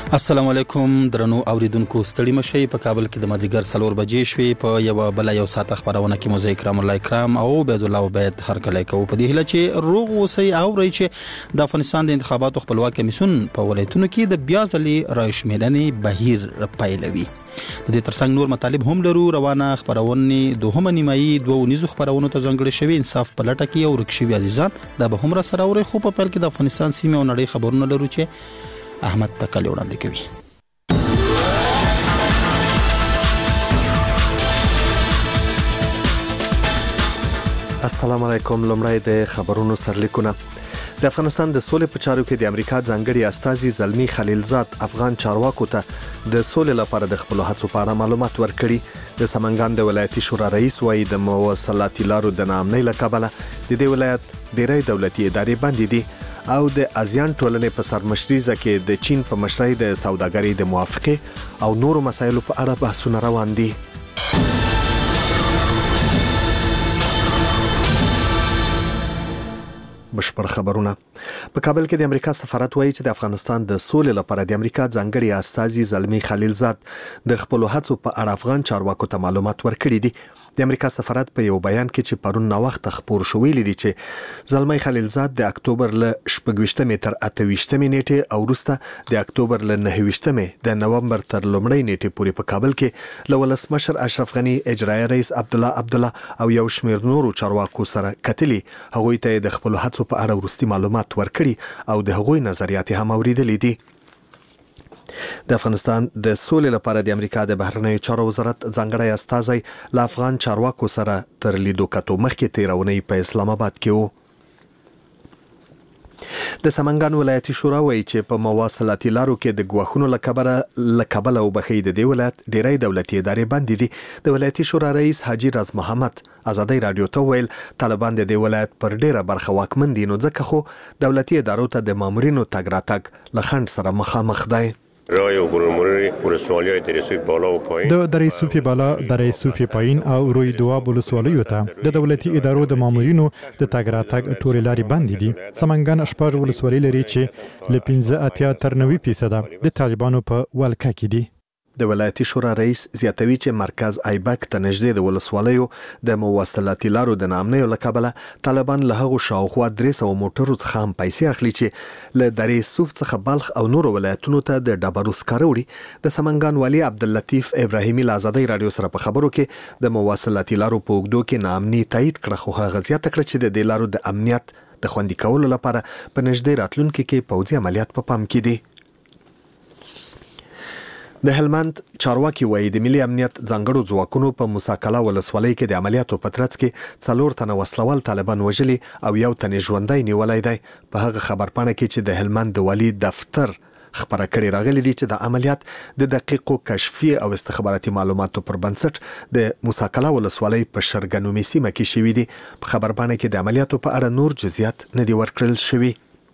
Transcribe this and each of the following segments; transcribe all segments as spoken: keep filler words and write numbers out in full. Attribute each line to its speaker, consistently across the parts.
Speaker 1: السلام علیکم درنو اوریدونکو ستړي مشي په کابل کې د مازیګر څلور بجې شوې په یو بل یو ساعت خبرونه کې موزه کرام الله کرام او عبد الله عبید هر کله کو په دې هله چې روغ وسی او رای چې د افغانستان د انتخاباتو خپلواک کمیسیون په ولایتونو کې د بیا ځلې رایشمېرنې بهیر پیلوي. د دې ترڅنګ نور مطالب هم لرو. روانه خبرونه دوهمه نیمایي دوه نيزو خبرونه ته ځانګړي شوی انصاف په لټه کې او رکشي عزیزان دا به هم را سره اوري. خو په پیل کې د افغانستان سیمه او نړۍ خبرونه لرو چې احمد تکل وړاندې کوي.
Speaker 2: السلام علیکم. لمړی د خبرونو سرلیکونه. د افغانستان د سولې په چارو کې د امریکا ځانګړي استازي زلمی خلیلزاد افغان چارواکو ته د سولې لپاره د خپل هڅو په اړه معلومات ورکړي. د سمنګان د ولایتي شورا رئیس وايي د مواصلاتي لارو د ناامنۍ له کبله د دې ولایت ډېری دولتي ادارې بندې دي او د آزیان ټولنې په سرمشريزه کې د چین په مشرۍ د سوداګرۍ د موافقه او نورو مسایلو په اړه بحثونه روان دي. بشپړ خبرونه. په کابل کې د امریکا سفارت وایي چې د افغانستان د سولې لپاره د امریکا ځانګړي استازي زلمی خلیلزاد د خپل هڅو په اړه افغان چارواکو ته معلومات ورکړي دي. د امریکا سفارت په یو بیان کې چې پرون نو وخت خبر شوې لیدي چې زلمی خلیلزاد د اکتوبر ل شپږ تر اته نیټه او وروسته د اکتوبر ل نه د نومبر تر لومړۍ نیټه پورې په کابل کې له ولسمشر اشرف غنی، اجرایي رئیس عبد الله عبد الله او یو شمېر نورو چارواکو سره کتلي. هغوی ته د خپل هڅو په اړه ورستي معلومات ورکړي او د هغوی نظریات هم اوریدلې دي. د افغانستان د سولې لپاره د امریکا د بهرنیو چارو وزارت ځانګړی استازی له افغان چارواکو سره تر لیدو کتو مخکې تیرونی په اسلام آباد کې وو. د سمنګان ولایتي شورا وایي چې په مواصلاتي لارو کې د غواخونو لکبره لکبل او بخې د دې ولایت ډېری دولتي ادارې بندې دي. د ولایتي شورا رئیس حاجی راز محمد ازادي رادیو ته ویل طالبان د دې ولایت پر ډیره برخه واکمن دي، نو ځکه خو دولتي ادارو ته د مامورینو تګ راتګ لخند سره مخامخ دی.
Speaker 3: رای و گروموری ولسوالی‌های دریسوی بالا و پایین
Speaker 4: د دریسوفي بالا دریسوفي پایین او روی دواب ولسوالیو ته د دولتي ادارو د مامورینو د تګ راتګ ټولې لارې بندې دي. سمنګان شپږ ولسوالۍ لري چې له پنځه اتیا تر نوي فیصده د طالبانو په ولکه کې دي.
Speaker 2: د ولایتي شورا رئیس زیاتوي چې مرکز ایبک ته نږدې د ولسوالیو د مواصلاتي لارو د ناامنۍ له کبله طالبان له هغو شاوخوا درې سوه موټرو څخه هم پیسې اخلي چې له درې صوف څخه بلخ او نورو ولایتونو ته د ډبرو سکاره وړي. د سمنګان والي عبداللطیف ابراهیمي له ازادي رادیو سره په خبرو کې د مواصلاتي لارو په اوږدو کې ناامني تایید کړه، خو هغه زیاته کړه چې د دې لارو د امنیت د خوندي کولو لپاره په نږدې راتلونکي کې پوځي عملیات په پام کې دي. د هلمند چارواکي وایي د ملي امنیت ځانګړو ځواکونو په موساکلا ولسوالۍ کې د عملیاتو په ترڅ کې څلور تنه وسلوال طالبان وژلي او یو تن ژوندی نیولی دی. په هغه خبرپاڼه کې چې د هلمند د والي دفتر خبره کړې راغلي دي چې د عملیات د دقیقو کشفي او استخباراتي معلوماتو پر بنسټ د موساکلا ولسوالۍ په شرګنومي سیمه کې شوي دي. په خبرپاڼه کې د عملیاتو په اړه نور جزئیات نه دي ورکړل شوي.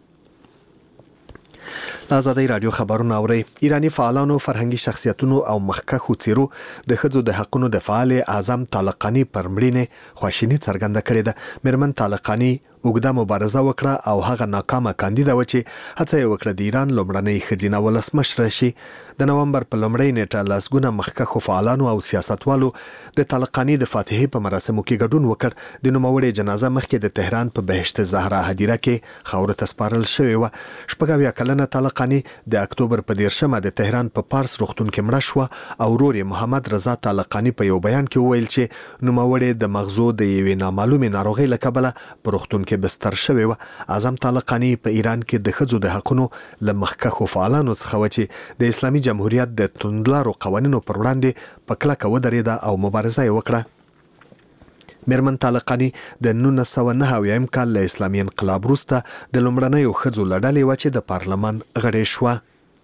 Speaker 2: آزادي رادیو خبرونه اوري. ایرانی فعالانو، فرهنګي شخصیتونو او مخکښو څیرو د ښځو د حقونو د فعال اعظم طالقانی پر مړینې خواشیني څرګنده کړې ده. میرمن طالقانی اوږده مبارزه وکړه او هغه ناکامه کاندیده و چې هڅه یې وکړه د ایران لومړنۍ ښځینه ولسمشره شي. د نومبر په لومړۍ نیټه لسګونه مخکښو فعالانو او سیاستوالو د طالقانی د فاتحې په مراسمو کې ګډون وکړ. د نوموړې جنازه مخکې د تهران په بهشت زهرا هدیره کې خاورو ته سپارل شوې وه. شپږ اویا کلنه طالقانی د اکتوبر په دیرشمه د تهران په پارس روغتون کې مړه شوه او ورور یې محمد رضا طالقانی په یو بیان کې وویل چې نوموړې د مغزو د یوې نامعلومې ناروغۍ له کبله په روغتون کې بستر شوې وه. اعظم طالقانی په ایران کې د ښځو د حقونو له مخکښو فعالانو څخه و چې د اسلامي جمهوریت د توندلارو قوانینو پر وړاندې په کلکه ودرېده او مبارزه یې وکړه. میرمن طالقانی د نولس سوه نهه اویایم کال له اسلامي انقلاب وروسته د لومړنیو ښځو له ډلې وه چې د پارلمان غړې شوه.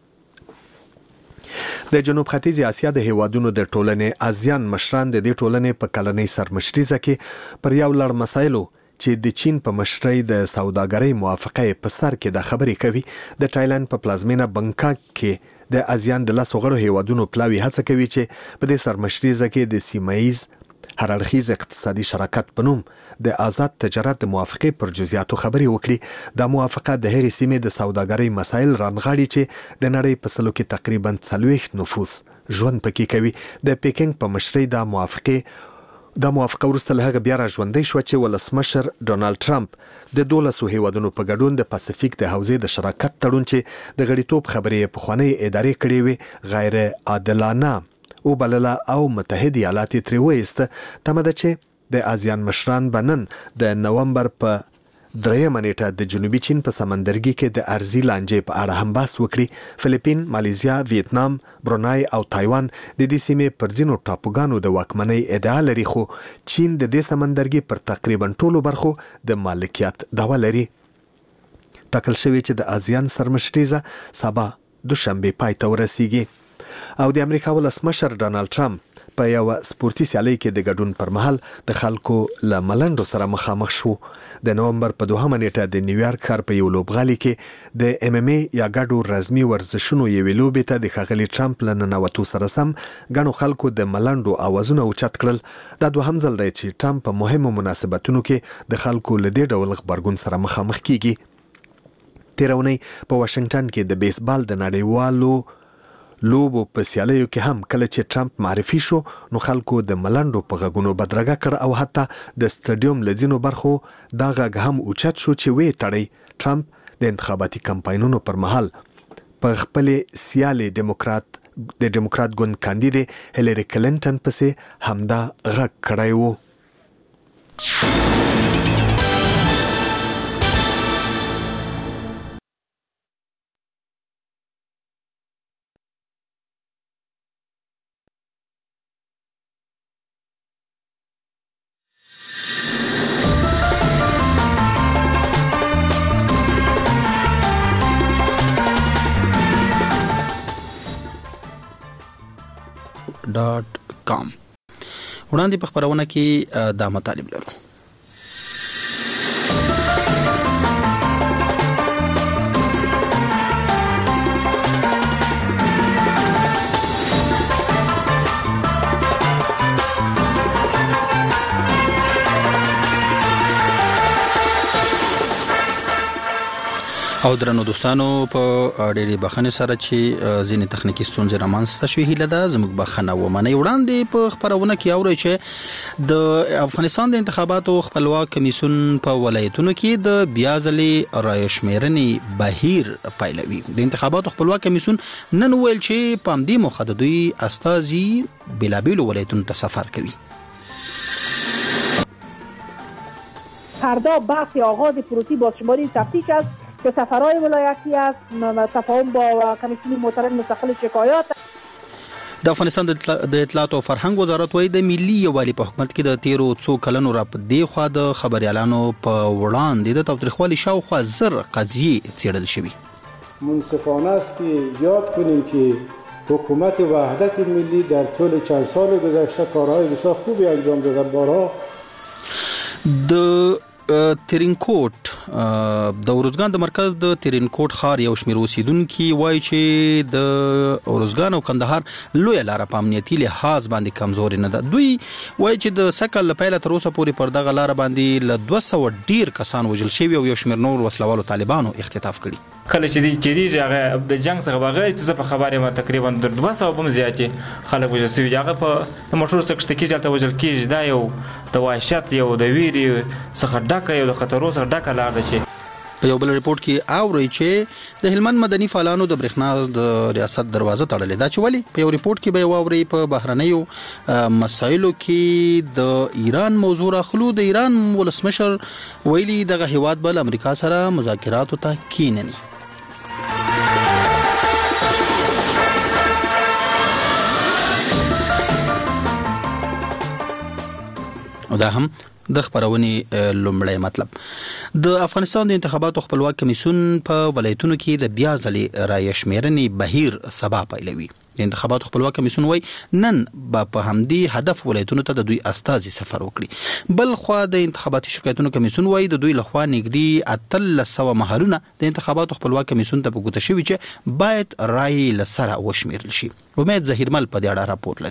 Speaker 2: د جنوب ختیځې اسیا د هیوادونو د ټولنې آزیان مشران د دې ټولنې په کلنۍ سرمشریزه کې پر یو لړ مسایلو چې د چین په مشرۍ د سوداګرۍ موافقه په سر کې د خبرې کوي. د تایلند په پلازمینه بنکاک کې د آزیان د لسو غړو هیوادونو پلاوي هڅه کوي چې په دې سرمشریزه کې د سیمه ایز هر اړخیز اقتصادي شراکت په نوم د آزاد تجارت د موافقې پر جزئیاتو خبرې وکړي. دا موافقه د هغې سیمې د سوداګرۍ مسایل رانغاړي چې د نړۍ په سلو کې تقریبا څلوېښت نفوس ژوند پکې کوي. د پیکنګ په مشرۍ دا موافقې دا موافقه وروسته له هغه بیا را ژوندۍ شوه چې ولسمشر ډونالډ ټرمپ د دولسو هیوادونو په ګډون د پاسفیک د حوزې د شراکت تړون چې د غړیتوب خبرې یې پخوانۍ ادارې کړې وې غیر عادلانه وبلله او متحد ایالات یې ترې وایسته. تمه ده چې د آزیان مشران به نن د نومبر په درېیمه نیټه د جنوبي چین په سمندرګي کې د ارضي لانجې په اړه هم بحث وکړي. فلیپین، مالیزیا، ویتنام، برونای او تایوان د دې سیمې پر ځینو ټاپوګانو د واکمنۍ ادعا لري، خو چین د دې سمندرګي پر تقریبا ټولو برخو د مالکیت دعوه لري. ټاکل شوی چې د آزیان سرمشریزه سبا دوشنبه پای ته ورسیږي او د امریکا ولسمشر ډونالډ ټرمپ په یو سپورتي سیالۍ کې د ګډون پر مهال د خلکو له ملنډو سره مخامخ شو. د نومبر په دوهمه نیټه د نیویارک ښار په یو لوبغالي کې د ایم ام ای یا ګډو رزمي ورزشونو یوې لوبې ته د ښاغلي ټرمپ له ننوتو سره سم ګڼو خلکو د ملنډو اوازونه اوچت کړل. دا دوهم ځل دی چې ټرمپ په مهمو مناسبتونو کې د خلکو له دې ډول غبرګون سره مخامخ کیږي. تېره اونۍ په واشنګټن کې د بیسبال د نړیوالو لوبو په سیالیو کې هم کله چې ټرمپ معرفي شو نو خلکو د ملنډو په غږونو بدرګه کړ او حتی د سټډیوم له ځینو برخو دا غږ هم اوچت شو چې وې تړی ټرمپ د انتخاباتي کمپاینونو پر مهال په خپلې سیالې ډیموکرات د ډیموکرات ګوند کاندیدې هیلری کلینټن پسې همدا غږ کړی و.
Speaker 1: ډاټ کام وړاندې په خبرونه کې دا مطالب لرو. او درنو دوستانو په ډېری بخښنې سره چې ځینې تخنیکی ستونزې رامنځته شوې، هیله ده زموږ بخښنه ومنئ. وړاندې په خبرونه کې اورئ چې د افغانستان د انتخاباتو خپلواک کمیسیون په ولایتونو کې د بیا ځلې رایې شمیرنې بهیر پیلوي. د انتخاباتو خپلواک کمیسیون نن ویل چې په همدې موخه د دوی استازي بېلابېلو ولایتونو ته سفر کوي.
Speaker 5: فردا بحث آغاز پروسی بازشماری تفتیش است که سفرهای ولایتی است، تفاهم با کمیسیون محترم مستقل شکایات.
Speaker 1: د افغانستان د اطلاعات او فرهنګ وزارت وايي د ملي یووالي په حکومت کې د تیرو څو کلونو را په دی خوا د خبريالانو په وړاندې د تاوتریخوالي شاوخوا زر قضیې څېړل شوي.
Speaker 6: منصفانه است که یاد کنیم که حکومت وحدت ملی در طول چند سال گذشته کارهای بسیار خوبی انجام داده. بارها
Speaker 1: د ترینکوټ د اروزګان د مرکز د ترینکوټ ښار یو شمېر اوسیدونکي وایي چې د اروزګان او کندهار لویه لاره په امنیتي لحاظ باندې کمزورې نه ده. دوی وایي چې د سکل له پیله تر اوسه پورې پر دغه لاره باندې له دوه سوه ډیر کسان وژل شوي او یو شمېر نور وسلوالو طالبانو اختطاف کړي.
Speaker 7: کله چې دی چیرې هغه د جنگ څخه بغیر چې زه په خبرې ما تقریبا د دوه سوه بم زیاتې خلک وژل شوي. هغه په د موټرو څخه کښته کېږي هلته وژل کېږي. دا یو د وحشت یو د ویرې څخه ډکه یو د خطرو څخه ډکه لار ده. چې
Speaker 1: په یو بل ریپورت کې اوري چې د هلمند مدني فعالانو د برېښنا د ریاست دروازه تړلې ده. چې ولې په یو ریپورت کې به اوري په بهرنیو مسایلو کې د ایران موضوع راخلو. د ایران ولسمشر ویلي دغه هیواد بل امریکا سره مذاکراتو ته کینني. او دا هم د خبرونې لومړی مطلب. د افغانستان د انتخاباتو خپلواک کمیسیون په ولایتونو کې د بیا ځلې رایې شمیرنې بهیر سبا پیلوي. د انتخاباتو خپلواک کمیسیون وایي نن به په همدې هدف ولایتونو ته د دوی استازي سفر وکړي. بل خوا د انتخاباتي شکایتونو کمیسیون wایي د دوی لخوا نږدې اتلس سوه محلونه د انتخاباتو خپلواک کمیسیون ته په ګوته شوي چې باید رایې له سره وشمیرل شي. امید ظهیرمل په دې اړه راپور لري.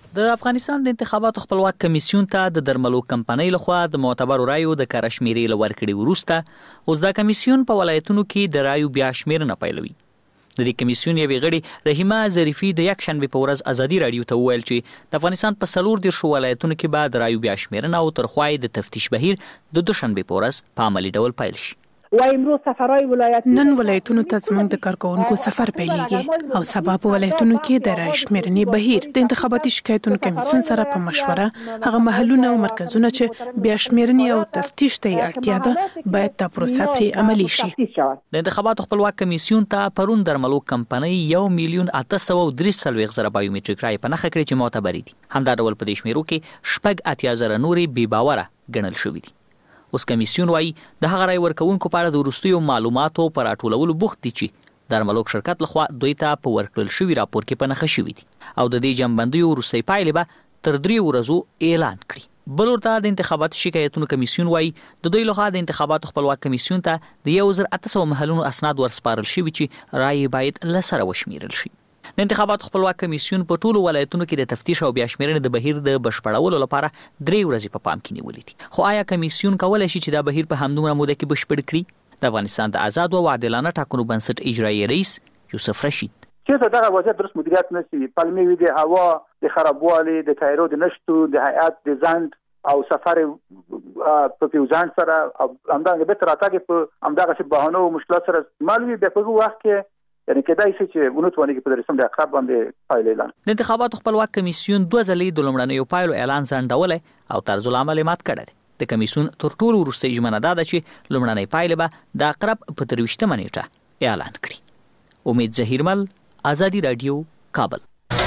Speaker 8: د افغانستان د انتخاباتو خپلواک کمیسیون ته د درملو کمپنۍ لخوا د معتبرو رایو د کره شمیرې له ورکړې وروسته اوس دا کمیسیون په ولایتونو کې د رایو بیا شمیرنه پیلوي. د دې کمیسیون یوې غړي رحیمه ظریفي د یک شنبې په ورځ ازادي راډیو ته وویل چې د افغانستان په څلور دېرشو ولایتونو کې به د رایو بیا شمیرنه او تر خوا د تفتیش بهیر د دوشنبې په ورځ په عملي ډول پیل شي.
Speaker 5: و امروز سفرهای ولایت
Speaker 9: نن ولایتونو ته زموږ د کارکونکو سفر پیلېږي او سبا په ولایتونو کې د رای شمیرنې بهیر د انتخاباتي شکایتونو کمیسیون سره په مشوره هغه محلونه او مرکزونه چې بیا شمیرنې او تفتیش ته اړتیا ده باید دا پروسه پرې عملي شي.
Speaker 8: د انتخاباتو خپلواک کمیسیون ته پرون درملو کمپنۍ یو میلیون اته سوه او درې څلوېښت زره بایومټریک رایې په نښه کړې چې معتبرې دي. همدا ډول په دې شمیرو کې شپږ اتیا زره نورې بې باوره ګڼل شوي دي. اوس کمیسیون وایي د هغه رای ورکوونکو په اړه د وروستیو معلوماتو په راټولولو بوخت دي چې درملوک شرکت لخوا دوی ته په ورکړل شوي راپور کې په نښه شوي دي او د دې جنبندیو وروستۍ پایلې به تر دریو ورځو اعلان کړي. بل ورته د انتخاباتو شکایتونو کمیسیون وایي د دوی لخوا د انتخاباتو خپلواک کمیسیون ته د یو زر اته سوه محلونو اسناد ورسپارل شوي چې رایې باید له سره وشمیرل شي. د انتخاباتو خپلواک کمیسیون په ټولو ولایتونو کې د تفتیش او بیا شمیرنې د بهیر د بشپړولو لپاره درې ورځې په پام کې نیولې دي. خو آیا کمیسیون کولی شي چې دا بهیر په همدومره موده کې بشپړ کړي؟ د افغانستان د آزاد او عادلانه ټاکنو بنسټ اجرایي رئیس یوسف رشید
Speaker 10: چې دغه وضعیت درست مدیریت نشي، پلمې وي د هوا د خرابوالي، د ټایرو د نشتو، د هیئت د ځنډ او سفر په پیوزان سره او همدغه به تر راتګ په همدغه بهانه او مشکلات سره استعمال وي. په هغه وخت کې یعنی کېدای شي چې ونوتونه کې په درسم د اقرب باندې فایل اعلان.
Speaker 8: د انتخاباتو خپلواک کمیسیون دوه ځلې د لومړنیو پایلو اعلان ځنډولی او طرز العمل مات کړی دی. د کمیسیون تر ټولو وروستۍ ژمنه دا ده چې لومړنۍ پایلې به د اقرب په ترویشتمه نیټه اعلان کړي. امید ظهیرمل، ازادي راډیو، کابل.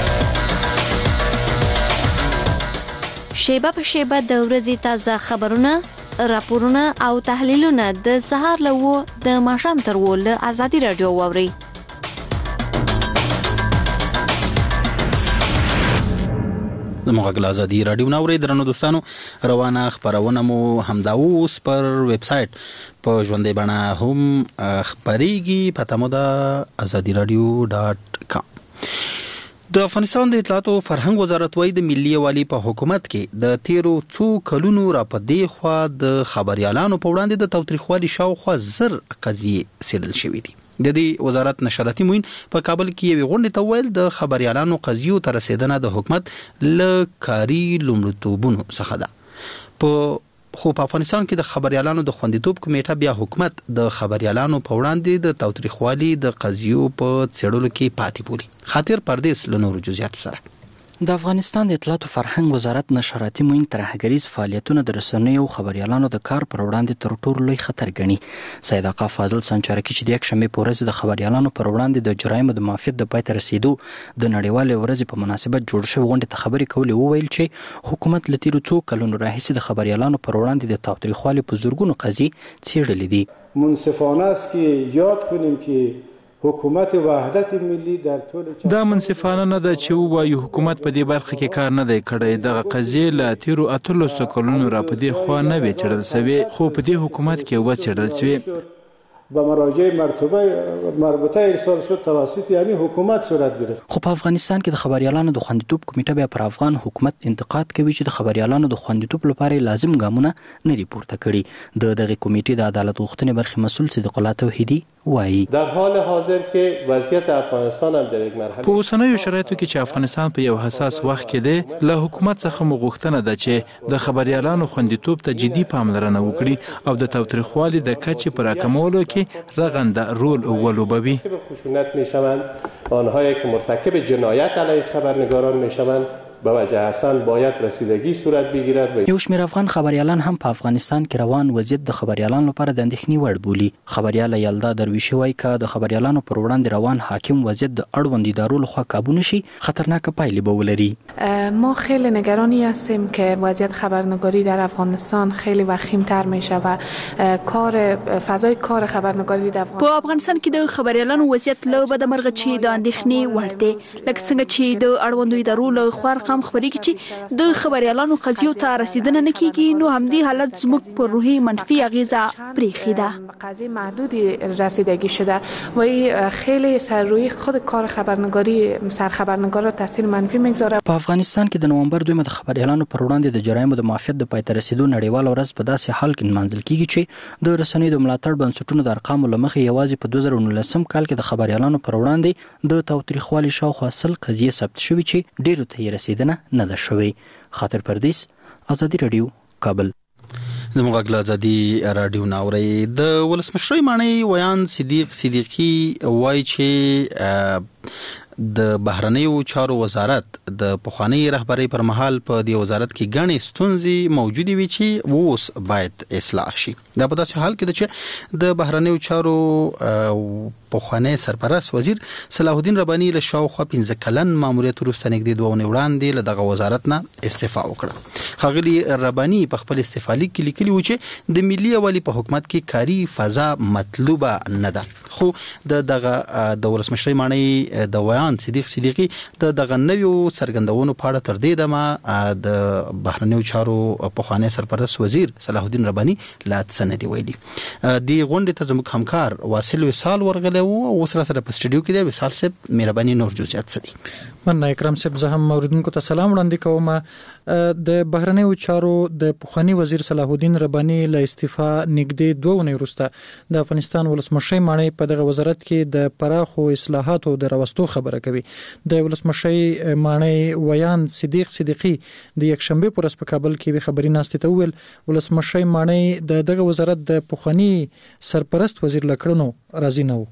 Speaker 11: شیبه په شیبه د ورځې تازه خبرونه، راپورونه او تحلیلونه د سهار له و د ماښام تر و له ازادي راډیو واورئ.
Speaker 1: د مغل ازادي راډیو ناوړې درنو دوستانو، روانه خبرونه مو همدا اوس پر ویب سټ په ژوندۍ بڼه هم خبريږي. پته مو د ازادي راډیو ډاټ کام. د افغانستان د اطلاعات او فرهنګ وزارت وايي د ملي یوالي په حکومت کې د تیرو څو کلونو را پدې خوا د خبريالانو په وړاندې د تاوتریخوالي شاوخوا زر قضیې سیرل شوې دي. د دې وزارت نشراتي موین په کابل کې یو غونډه ته ویل د خبريالانو قضیو تر رسیدنه د حکومت ل کاری لومړیتوبونو څخه ده. په خو په افغانستان کې د خبريالانو د خوندیتوب کمیټه بیا حکومت د خبريالانو په وړاندې د تاوتریخوالي د قضیو په څېړلو کې پاتې بولي. خاطر پردیس له نورو جزئیاتو سره.
Speaker 12: د افغانستان د اطلاعات او فرهنګ وزارت نشراتي موین ترهګریز فعالیتونه د رسنیو او خبريالانو د کار پر وړاندې تر ټولو لوی خطر ګڼي. سید آقا فاضل سنچارکی چې د یک شنبې په ورځ د خبريالانو پر وړاندې د جرایمو د معافیت د پای ته رسیدو د نړیوالې ورځې په مناسبت جوړ شوی غونډه ته خبرې کولې، وویل چې حکومت له تیرو څو کلونو راهیسې د خبريالانو پر وړاندې د تاوتریخوالي په زورګونو قضیې څېړلې دي.
Speaker 6: منصفانه است که یاد کنیم که حکومت وحدت ملی در طول
Speaker 13: دا منصفانه نه ده چې وایو حکومت په دې برخه کې کار نه دی کړی. دغه قضیې له تیرو اتلسو کلونو را په دې خوا نه وې څېړل سوې، خو په دې حکومت کې وڅېړل سوې.
Speaker 6: به مراجع مرتبه مربوطه ارسال شد توسط یعنی حکومت صورت گرفت.
Speaker 12: خو په افغانستان کې د خبريالانو د خوندیتوب کمیټه بیا پر افغان حکومت انتقاد کوي چې د خبريالانو د خوندیتوب لپاره لازم ګامونه نه دي پورته کړي. د دغه کمیټې د عدالت غوښتنې برخې مسؤل صدیق الله توحیدی وایي
Speaker 14: در حال حاضر که وضعیت افغانستان هم در یک مرحله
Speaker 13: په اوسنیو شرایطو کې چې افغانستان په یو حساس وخت کې دی، له حکومت څخه مو غوښتنه ده چې د خبريالانو خوندیتوب ته جدي پاملرنه وکړي او د تاوتریخوالي د کچې پر راکمولو کې رغنده رول ولوبوي.
Speaker 14: خشونت میشوند، آنهایی که مرتکب جنایت علیه خبرنگاران میشوند به وجه اصلا باید رسیدگی صورت بگیرد.
Speaker 12: یو شمېر افغان خبريالان هم په افغانستان کې روان وضعیت د خبريالانو لپاره د اندېښنې وړ بولي. خبريال یلدا درویشي وایي که د خبريالانو پر وړاندې روان حاکم وضعیت د اړوند ادارو لخوا کابو نشي، خطرناک پایلې به ولري.
Speaker 9: ما خیلی نگرانی هستیم که وضعیت خبرنگاری در افغانستان خیلی وخیم‌تر میشه و کار فضای کار خبرنگاری در افغانستان
Speaker 15: په افغانستان کې د خبريالانو وضعیت له بده مرغه چې د اندېښنې وړ دی، لکه څنګه چې د اړوندو ادارو له خوا هم خبرېږي چې د خبريالانو قضیو ته رسیدنه نه کیږي، نو همدې حالت زموږ پر روحي منفی اغیزه پرېښې ده.
Speaker 9: قضیه محدودی رسیدگی شده و خیلی سر روی خود کار خبرنگاری سرخبرنگار را تاثیر منفی میگذاره.
Speaker 12: په افغانستان کې د نومبر دویمه د خبريالانو پر وړاندې د جرایمو د معافیت د پای ته رسیدو نړیواله ورځ په داسې حال کې نمانځل کیږي چې د رسنیو د ملاتړ بنسټونو د ارقامو له مخې یوازې په دوه زره نولسم کال کې د خبريالانو پر وړاندې د تاوتریخوالي شاوخوا سل قضیې ثبت شوي چې ډیرو ته یې رسیدنه نه ده شوې. خاطر پردیس، ازادي رادیو، کابل.
Speaker 1: د مغاګل ازادي رادیو ناوري. د ولسمشر مانی ویان صدیق صدیقی وایي چې د بهرنیو چارو وزارت د پخوانی رهبری پر مهال په دې وزارت کې غني ستونزې موجودي وي چې اوس باید اصلاح شي. دا په داسې حال کې ده چې د بهرنیو چارو پخوانی سرپرست وزیر صلاح الدین ربانی له شاوخوا پنځه کلن ماموریت وروسته نږدې دوه اونۍ وړاندې له دغه وزارت نه استعفا وکړه. ښاغلي ربانی په خپل استعفا لیک کې لیکلي و چې د ملي یووالي په حکومت کې کاري فضا مطلوبه نه ده. خو د دغه د ولسمشر مانی د ویان صدیق صدیقی د دغه نویو څرګندونو په اړه تر دې دمه د بهرنیو چارو پخوانی سرپرست وزیر صلاح الدین ربانی لا سندي ویلي. دی غونډې ته زموږ همکار واصل وصال ورغلی و او سره سره په سټډیو کې دی. وصال صاحب مهرباني نور جزئیات څه دي؟
Speaker 16: مننه اکرام صاحب. زه هم اوریدونکو ته سلام وړاندې کوم. د بهرنیو چارو د پخوانی وزیر صلاح الدین ربانی له استعفا نږدې دوه اونۍ وروسته د افغانستان ولسمشر مانی په دغه وزارت کې د پراخو اصلاحاتو د راوستو خبره کوي. د ولسمشر مانی ویان صدیق صدیقی د یکشنبه پر ورځ په کابل کې خبري ناستې ته ویل ولسمشر مانی د دغه وزارت د پخوانی سرپرست وزیر لکړنو راضي نه و.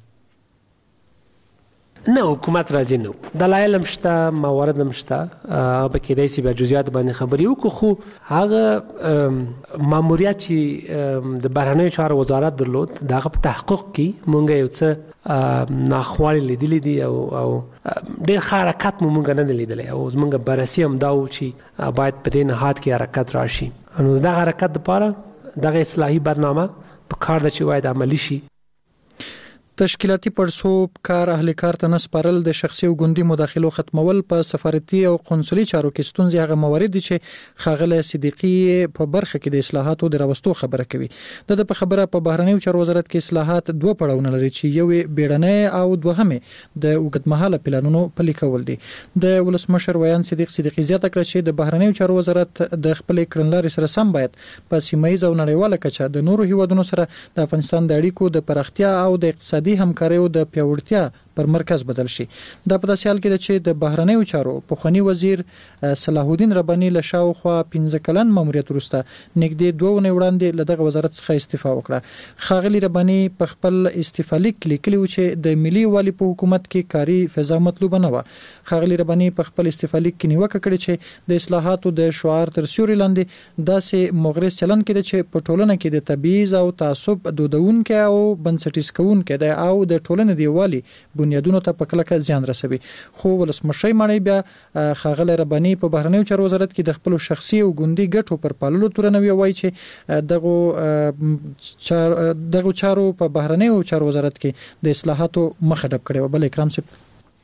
Speaker 17: نه حکومت راضي نه و. دلایل هم شته، موارد هم شته، به کېدای شي به جزئیات باندې خبرې وکړو، خو هغه ماموریت چې د بهرنیو چارو وزارت درلود دغه په تحقق کې مونږ یو څه ناخوالې لیدلې دي او او ډېر ښه حرکت مو مونږ نه دی لیدلی او زمونږ بررسي هم دا و چې باید په دې نهاد کې حرکت راشي. نو دغه حرکت دپاره دغه اصلاحي برنامه په کار ده چې باید عملي شي.
Speaker 16: تشکیلاتي پړسوب کار اهل کار ته نسپارل د شخصي او ګوندي مداخلو ختمول په سفارتي او قونسلي چارو کې ستونزې هغه موارد چې خاغله صدیقی په برخه کې د اصلاحاتو د راوستو خبره کوي. د په خبره په بهرنیو چارو وزارت کې اصلاحات دوه پړاوونه لري چې یو بیړنی او دوهمه د اوږدمهاله پلانونو پلي کول دي. د ولسمشر ویان صدیق صدیقی زیاته کړه چې د بهرنیو چارو وزارت د خپل کړنلارې سره سم باید په سیمایي او نړیواله کچه د نورو هیوادونو سره د افغانستان د اړیکو د پراختیا او د اقتصادي همکاریو د پیاوړتیا پر مرکز بدل شي. دا په داسې حال کې ده چې د بهرنیو چارو پخوانی وزیر صلاح الدین ربانی له شاوخوا پنځه کلن ماموریت وروسته نږدې دوه اونۍ وړاندې له دغه وزارت څخه استعفا وکړه. ښاغلي ربانی په خپل استعفا لیک لیکلي و چې د ملي یووالي په حکومت کې کاري فضا مطلوبه نه وه. ښاغلي ربانی په خپل استعفا لیک کې نیوکه کړې چې د اصلاحاتو د شعار تر سیوري لاندې داسې مغرض چلن کې ده چې په ټولنه کې د تبعیض او تعصب دودونکي او بنسټیز کوونکي ده او د ټولنې د یووالي بنیادونو ته په کلکه زیان رسوي. خو ولسمشر مانی بیا ښاغلی ربانی په بهرنیو چارو وزارت کې د خپل شخصي او ګوندي ګټو پر پاللو تورنوي وایي چې دغه چار دغه چارو په بهرنیو چارو وزارت کې د اصلاحاتو مخه ډب کړي و. بل اکرام صاحب.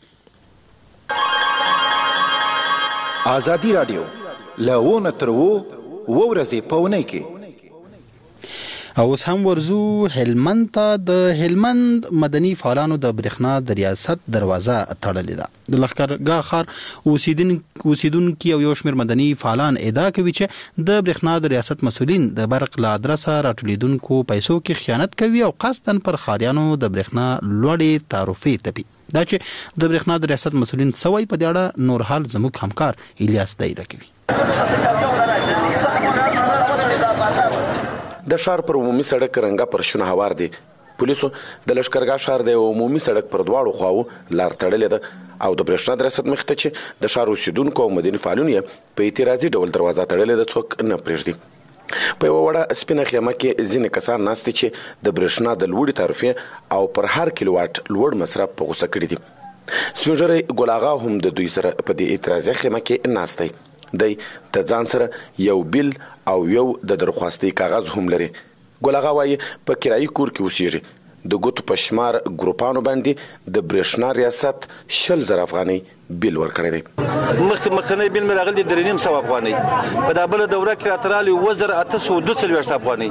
Speaker 18: ازادي رادیو لونه ترو ورځې پونه کې
Speaker 1: او اوس هم ورزو هلمند ته. د هلمند مدني فعالانو د برېښنا د ریاست دروازه تړلې ده. د لښکرګاه ښار اوسیدون اوسیدونکي او یو شمېر مدني فعالان ادعا کوي چې د برېښنا د ریاست مسؤلین د برق له ادرسه راټولیدونکو پیسو کې خیانت کوي او قصداً پر ښاریانو د برېښنا لوړې تعرفې تپي. دا چې د برېښنا د ریاست مسؤلین څه وایي په دې اړه نور حال زموږ همکار الیاس دایره کوي.
Speaker 19: د ښار پر عمومي سړک رنګه پر شنه هوار دي. پولیسو د لښکرګاه ښار د عمومي سړک پر دواړو خواو لار تړلې ده او د برېښنا د ریاست مخ ته چې د ښار اوسیدونکو او مدني فعالانو یې په اعتراضي ډول دروازه تړلې ده څوک نه پرېږدي. په یوه وړه سپینه خیمه کې ځینې کسان ناست دي چې د برېښنا د لوړې تعرفې او پر هر کیلو واټ لوړ مصرف په غوسه کړي دي. سپین ږیری ګل اغا هم د دوی سره په دې اعتراضي خیمه کې ناست دی. دی د ځان سره یو بیل او یو د درخواستي کاغذ هم لري. ګل اغا وایي په کرایي کور کې اوسېږي. د ګوتو په شمار ګروپانو باندې د برېښنا ریاست شل زره افغانۍ بیل ورکړی دی.
Speaker 20: مخکې مخکنی بیل مې راغلی درې نیم سوه افغانۍ، په دا بله دوره کې راته راغلي اووه زره اته سوه دوه څلوېښت افغانۍ.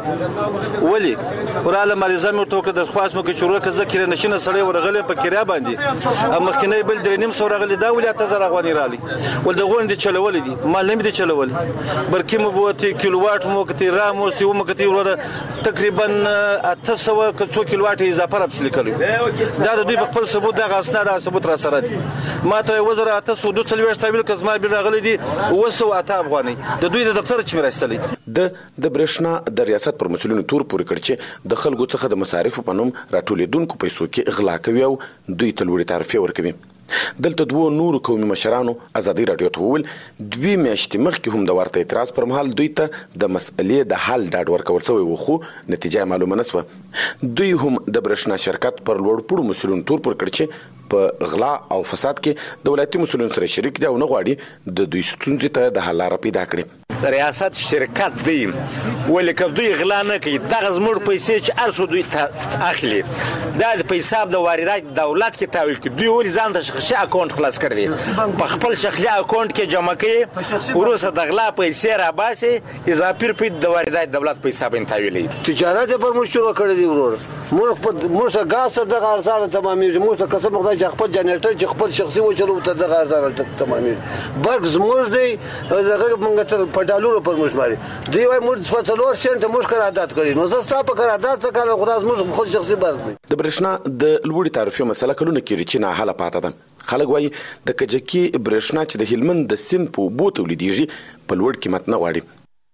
Speaker 20: ولې وراله مریضه مې ورته وکړه درخواست مې وکړه چې وروره که زه کرایه نشینه سړی ورغلی په کرایه باندې، او مخکنی بیل درې نیم سوه راغلی، دا ولې اته زره افغانۍ راغلي؟ ول د غونډې چلولی دي، مال نه مې دي چلولی. برقي مو بوتې، کیلو واټ مو وکتې، رام مو وستې، ومو کتې وروره تقریبا اته سوه که څو کیلو واټ اضافه راپسې لیکلی. دا د دوی په خپل ثبوت دغه اسناد هغه ثبوت را سره دي. ما ته اووه زره اته سوه دوه څلوېښت ویل که زما بیل راغلی دي اووه سوه اته افغانۍ، د دوی د دفتر چې مې راایستلی دي.
Speaker 19: د د برېښنا د ریاست پر مسؤلینو تور پورې کړ چې د خلکو څخه د مصارفو په نوم راټولېدونکو پیسو کې غلا کوي او دوی ته لوړې تعرفې ورکوي. دلته دوو نورو قومي مشرانو ازادي راډیو ته وویل دوی میاشتې مخکې هم د ورته اعتراض پر مهال دوی ته د مسئلې د حل ډاډ ورکول شوی و، خو نتیجه معلومه نه شوه. دوی هم د برېښنا شرکت پر لوړپوړو مسؤلینو تور پورې کړ چې په غلا او فساد کې د ولایتي مسؤلینو سره شریک دي او نه غواړي د دوی ستونزې ته د حل لاره پیدا کړي.
Speaker 21: ریاست شرکت دی ولې که دوی غلا نه کوي دغه زموږ پیسې چې هر څه دوی اخلي دا د پیساب د واردات دولت کې تحویل کړي. دوی ولې ځان ته شخصي اکاونټ خلاص کړی دی، په خپل شخصي اکاونټ کې جمع کوي، وروسته د غلا پیسې راباسي، اضافي روپۍ د واردات دولت پیساب باندې تحویلوي.
Speaker 22: تجارت یې پر موږ شروع کړی دی ورور. موږ ته ګاز تر دغه ارزانه تمامېږي، موږ ته قسم خدای چې خپل جنریټر چې خپل شخصي وچلو تر دغه ارزانه تمامېږي. برق زموږ دی، دغه موږ تر په ډالرو پر موږ باندې دوی وایي موږ په څلور سنټه موږ قرارداد کړی، نو زه ستا په قرارداد څه کاله خو دا زموږ خود شخصي برق دی.
Speaker 19: د برېښنا د لوړې تعرفې مسله کلونه کېږي چې ناحله پاته ده. خلک وایي د کجکي برېښنا چې د هلمند د سیند په اوبو تولیدېږي په لوړ قیمت نه غواړي.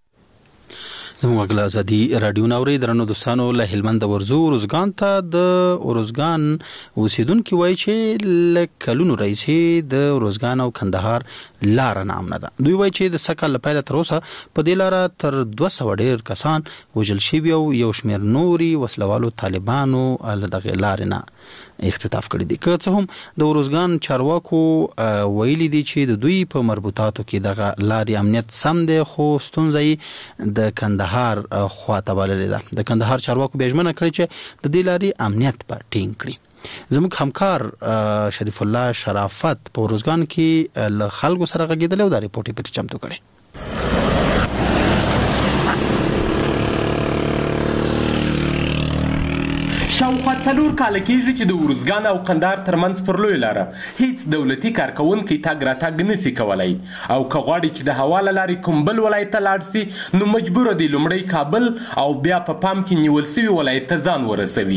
Speaker 1: زموږ غلا ازادي راډیو ناوري درنو دوستانو له هلمند ورزو روزګان ته د روزګان اوسیدونکو وایي چې له کلونو راځي د روزګان او کندهار لار نامنه ده. دوی وایي چې د سکه لپاره تر اوسه په دې لار تر دوه سوه ډیر کسان وژل شوي او یو شمېر نوري وسلوالو طالبانو له دغه لارې نه اختطاف کړی دي. که څه هم د روزګان چارواکو ویلي دي چې د دوی په مربوطاتو کې دغه لارې امنیت سم دی، خو ستونزه د کندهار خواته بللې ده. د کندهار چارواکو بیا ژمنه کړې چې د دې لارې امنیت به ټینګ کړي. زموږ همکار شریف الله شرافت په روزګان کې له خلکو سره غږېدلی او دا ریپورټ یې پرې چمتو کړی.
Speaker 23: شاوخوا څلور کاله کېږي چې د ورزګان او کندهار ترمنځ پر لویه لاره هیڅ دولتي کارکوونکی تګ راتګ نسي کولی، او که غواړي چې د هوا له لارې کوم بل ولایت ته لاړ سي نو مجبوره دی لومړی کابل او بیا په پام کې نیول سوي ولایت ته ځان ورسوي.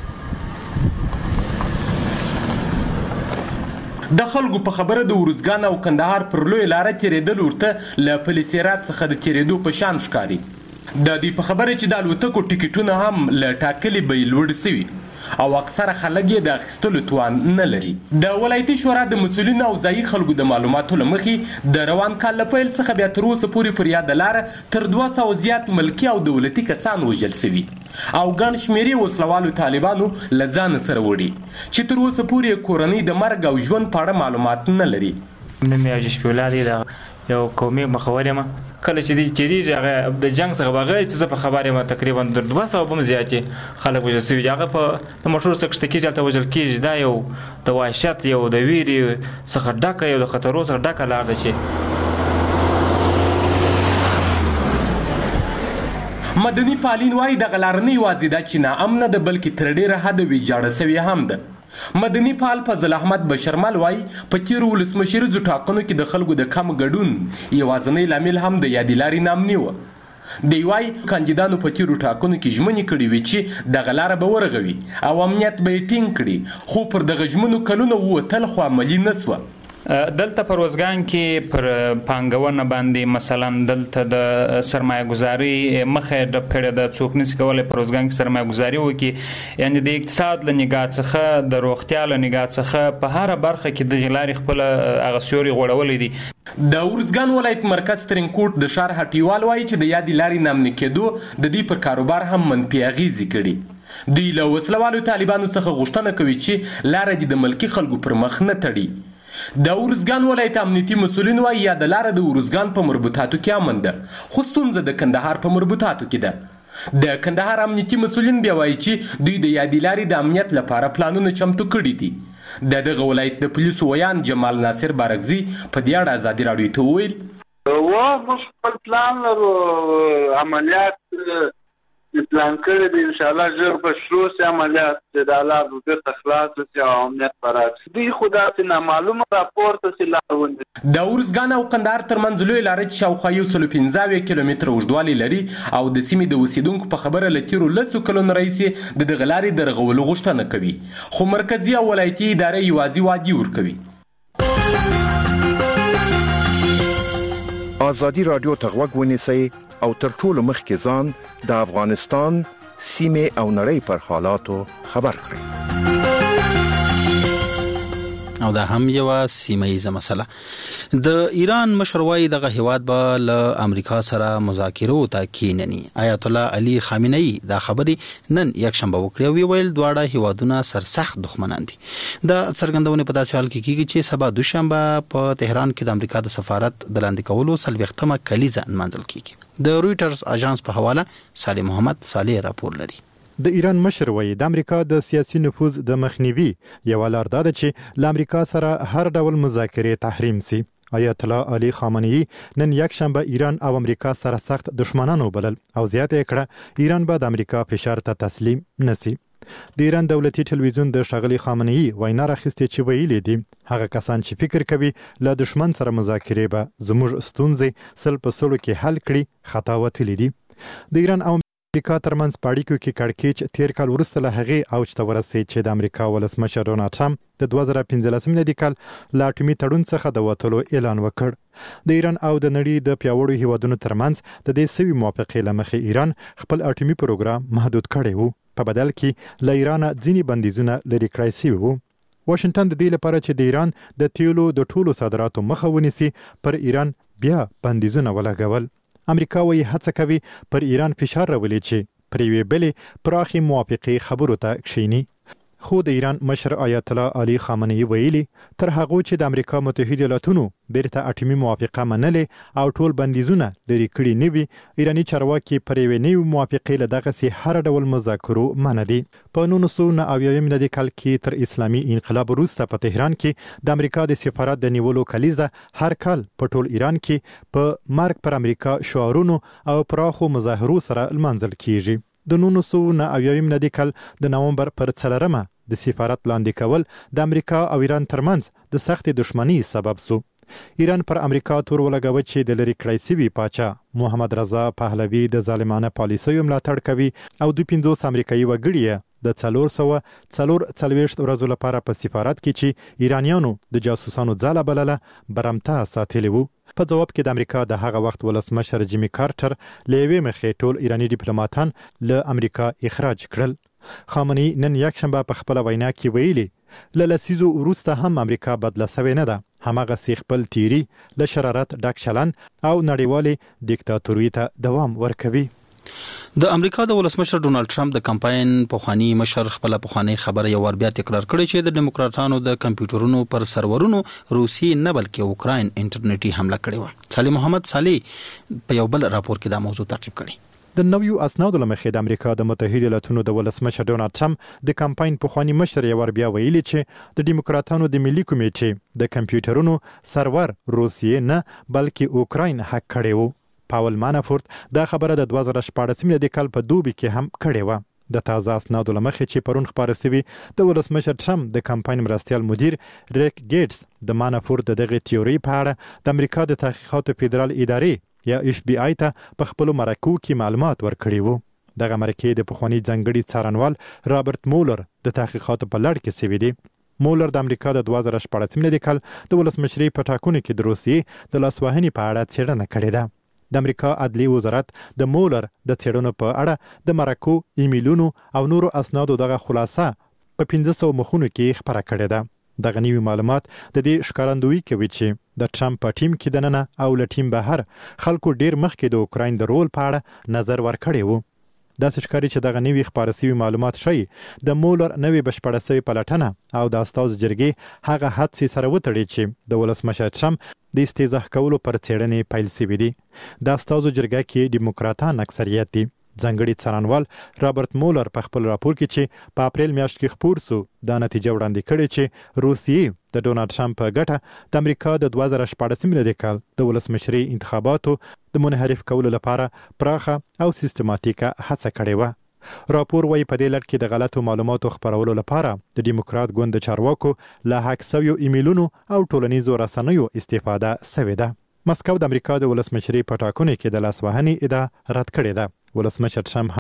Speaker 23: د خلکو په خبره د ورزګان او کندهار پر لویه لاره تېرېدل ورته له پلیسیرات څخه د تېرېدو په شان ښکاري. د دې په خبره چې د الوتکو ټیکټونه هم له ټاکلي بیې لوړ سوي او اکثره خلک یې د اخیستلو توان نه لري. د ولایتي شورا د مسؤلینو او ځایي خلکو د معلوماتو له مخې د روان کال له پیل څخه بیا تر اوسه پورې پر یاده لاره تر دوه سوه زیات ملکي او دولتي کسان وژل سوي او ګڼ شمېرې وسلوالو طالبانو له ځانه سره وړي چې تر اوسه پورې کورنۍ د مرګ او ژوند په اړه معلومات نه لري.
Speaker 7: نوم یې حاجي شفیع دی، د یو قومي مخور یم. کله چې دی چیرېږي هغه د جنګ څخه بغیر چې زه په خبر یم تقریبا تر دوه سوه به هم زیاتې خلک وژل شوي دي. هغه په د موټرو څخه کښته کېږي هلته وژل کېږي. دا یو د وحشت یو د ویرې څخه ډکه یو د خطرو څخه ډکه لار ده چې
Speaker 23: مدني فعالین وایي دغه لار نه یوازې ده چې ناامنه ده بلکې تر ډېره حده ویجاړه سوې هم ده. مدني فعال فضل احمد بشرمل وایي په تېرو ولسمشریزو ټاکنو کې د خلکو د کم ګډون یوازینی لامل هم د یادې لارې نامني وه. دی وایي کاندیدانو په تېرو ټاکنو کې ژمنې کړې وې چې دغه لاره به ورغوي او امنیت به یې ټینګ کړي، خو پر دغه ژمنو کلونه ووتل خو عملي نه سوه.
Speaker 24: دلته په روزګان کې پر پانګونه باندې مثلا دلته د سرمایه گذاري مخه ډب کړې ده، څوک نشي کولی په روزګان کې سرمایه گذاري وکړي. یعنی د اقتصاد له نګاه څخه د روغتیا له نګاه څخه په هره برخه کې دغې لارې خپله هغه سیوري غوړولی دي.
Speaker 23: د ورزګان ولایت مرکز ترینکوټ د ښار هټیوال وایي چې د یادې لارې نامنې کېدو د دې پر کاروبار هم منفي اغېزې کړي. دوی له وسلوالو طالبانو څخه غوښتنه کوي چې لاره دې د ملکي خلکو پر مخ نه تړي. د ورزګان ولایت امنیتي مسؤلین وایي یاده لاره د ورزګان په مربوطاتو کې امن ده، خو ستونزه د کندهار په مربوطاتو کې ده. د کندهار امنیتي مسؤلین بیا وایي چې دوی د یادې لارې د امنیت لپاره پلانونه چمتو کړي دي. د دغه ولایت د پولیسو ویان جمال ناصر بارکزي په دې اړه ازادي راډیو ته وویل
Speaker 2: و موږ خپل پلان لرو عملیات پلان کړی دی ان شاء الله ژر به شروع سي عملیات چې د الله بیرته خلاص سي او امنیت برابر دوی خو داسې نامعلومه راپورته سي لار وندي
Speaker 23: د ارزګان او قندهار ترمنځ لوی لاره چې شاوخوا یو سلو پنځه اویا کیلومتره اوږدوالی لري او د سیمې د اوسیدونکو په خبره له تېرو لسو کلونو راهیسې د دغه لارې د رغولو غوښتنه کوي خو مرکزي او ولایتي ادارې یوازې وعدې ورکوي.
Speaker 18: ازادي رادیو ته غوږ ونیسئ او تر ټولو مخکې ځان د افغانستان سیمې او نړۍ پر حالاتو خبر کړئ.
Speaker 1: او دا هم یو سیمه‌ایزه مسله. د ایران مشر وايي دغه هیواد به له امریکا سره مذاکرو ته کینني. آیت الله علي خامنه‌ای دا خبرې نن یک شنبه وکړه او ویل دواړه هیوادونه سرسخت دښمنان دي. د څرګندونې په داسې حال کې کیږي چې سبا دوشنبه په تهران کې د امریکا د سفارت د لاندې کولو څلوېښتمه کلیزه نمانځل کیږي. د رويټرز اژانس په حواله صالح محمد صالح راپور لري.
Speaker 3: د ایران مشر وایي د امریکا د سیاسي نفوذ د مخنیوي یو لار ده چې له امریکا سره هر ډول مذاکرې تحریم سي. آیت الله علي خامنه‌ای نن یک شنبه ایران او امریکا سره سخت دشمنان وبلل او زیاته کړه ایران به د امریکا فشار ته تسلیم نسی. د ایران دولتي ټلویزیون د ښاغلي خامنه‌ای وینا راخسته چې ویلي دي هغه کسان چې فکر کوي له دشمن سره مذاکرې به زموږ ستونزې سل په سلو کې حل کړي خطا وتلی دي. د ایران او امریکا ترمنځ پاړیکو کې کړکېچ تیر کال وروسته له هغې اوج ته ورسېد چې د امریکا ولسمشر ډونالډ ټرمپ د دوه زره پنځلسم میلادي کال له اټومي تړون څخه د وتلو اعلان وکړ. د ایران او د نړۍ د پیاوړو هیوادونو ترمنځ د دې سوي موافقې له مخې ایران خپل اټومي پروګرام محدود کړی وو. په بدل کې له ایران ځینې بندیزونه لرې کړای شوي وو. واشنگټن د دې لپاره چې د ایران د تیلو د ټولو صادراتو مخه ونیسي پر ایران بیا بندیزونه ولګول. امریکا وایي هڅه کوي پر ایران فشار راولي چې پر یوې بلې پراخې موافقې خبرو ته کښیني. خو د ایران مشر آیت الله علي خامنه‌ای ویلي تر هغه چې د امریکا متحده ایالاتونو بیرته اټومي موافقه منلې او ټول بندیزونه لري کړي نه وي ایراني چارواکي پر یوې نوې موافقې له دغسې هر ډول مذاکرو منع دي. په نولس سوه اویا میلادي کال کې تر اسلامي انقلاب وروسته په تهران کې د امریکا د سفارت د نیولو کلیزه هر کال په ټول ایران کې په مرګ پر امریکا شعارونو او پراخو مظاهرو سره لمانځل کیږي. د نولس سوه اویا میلادي کال د نومبر پر څلورمه د سفارت لاندې کول د امریکا او ایران ترمنځ د سختې دښمنۍ سبب سو. ایران پر امریکا تور ولګوي چې د لری کړی سوي پاچا محمد رضا پهلوي د ظالمانه پالیسیو ملاتړ کوي او د پنځوس امریکایي وګړي د څلور سوه څلور څلوېښت ورځو لپاره په سفارت کې چې ایرانیانو د جاسوسانو ځاله بلله برمته ساتلی وو. په جواب کې د امریکا د هغه وخت ولسمشر جیمی کارټر له یوې مخې ټول ایراني ډیپلوماټان له امریکا اخراج کړل. خامنه‌ای نن یک شنبه په خپل وینا کې ویلي له لسیزو وروسته هم امریکا بدله سوې نه ده. هماغسې خپل تیری له شرارت ډک چلند او نړیوالې دیکتاتورۍ ته دوام ورکوي.
Speaker 1: د امریکا د ولسمشر ډونالډ ټرمپ د کمپاین پخوانی مشر خپل پخوانی خبره یو ور بیا تکرار کړی چې د دیموکراتانو د کمپیوټرونو پر سرورونو روسي نه بلکې اوکراین انټرنیټي حمله کړې و. صالح محمد صالح په یو بل راپور کې دا موضوع تعقیب کړی.
Speaker 3: د نویو اسنادو لمخې د امریکا د متحده ایالاتونو د ولسمشر ډونالډ ټرمپ د کمپاین پخوانی مشر یو ور بیا ویلي چې د دیموکراتانو د ملي کمیټې د کمپیوټرونو سرور روسیې نه بلکې اوکراین هک کړی و. پاول مانافورت دا خبره د دوه زره شپاړس میلادي کال په دوبي کې هم کړې و. د تازه اسنادو لمخې چې پرون خبره سوي د ولسمشر ټرمپ د کمپاین مرستیال مدیر ریک ګیټس د مانافورت دغه تیوري په اړه د امریکا د تحقیقاتو فدرال ادارې یا اف بی آی ته په خپل مرکو کې معلومات ورکړي وو. دغه مرکې د پخوانی ځنګړي څارنوال رابرټ مولر د تحقیقاتو په لړ کې سوي دي. مولر د امریکا د دوه زره شپاړس میلادي کال د ولسمشرۍ په ټاکنو کې د روسیې د لاسوهنې په اړه څېړنه کړې ده. د امریکا عدلي وزارت د مولر د څېړنو په اړه د مرکو ایمیلونو او نورو اسنادو دغه خلاصه په پنځه سوه مخونو کې خپره کړې ده. دغه نوي معلومات د دې ښکارندویي کوي چې د ټرمپ په ټیم کې دننه او له ټیم بهر خلکو ډیر مخکې د اوکراین د رول په اړه نظر ورکړی وو. داسې ښکاري چې دغه نوي خپاره سوي معلومات ښیي د مولر نوې بشپړه سوې پلټنه او د استازو جرګې هغه حدسې سره وتړي چې د ولسمشر ټرمپ د استیضاح کولو پر څېړنې پیل سوي دي. د استازو جرګه کې ډیموکراتان اکثریت دي. ځنګړي څارنوال رابرټ مولر په خپل راپور کې چې په اپریل میاشت کې خپور سو دا نتیجه وړاندې کړې چې روسیې د ډونالد ټرمپ په ګټه د امریکا د دوه زره شپاړسم میلادي کال د ولسمشري انتخاباتو د منحرف کولو لپاره پراخه او سیستماتیکه هڅه کړې و. راپور وايي په دې لړ کې د غلطو معلوماتو خپرولو لپاره د دیموکرات ګوند د چارواکو له هک شویو ایمیلونو او ټولنیزو رسنیو استفاده شوې ده. مسکو د امریکا د ولسمشري په ټاکنو کې د لاسوهنې ادعا رد کړې ده. ولسمشر ټرمپ